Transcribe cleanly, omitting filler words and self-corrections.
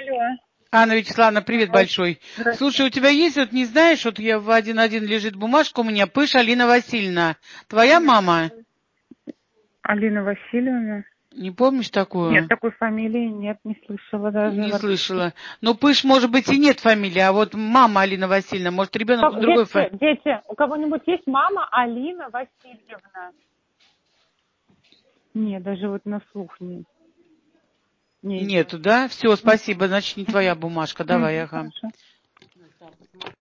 Алло. Анна Вячеславовна, привет большой. Здравствуйте. Слушай, у тебя есть, вот не знаешь, вот я в один лежит бумажка у меня, Пыш Алина Васильевна. Твоя мама? Алина Васильевна. Не помнишь такую? Нет, такой фамилии нет, не слышала даже. Не слышала. Ну, Пыш, может быть, и нет фамилии, а вот мама Алина Васильевна, может, ребенок другой фамилии. Дети, у кого-нибудь есть мама Алина Васильевна? Нет, даже вот на слух нет. Нету, да? Все, спасибо, значит, не твоя бумажка. Давай, ага. Хорошо.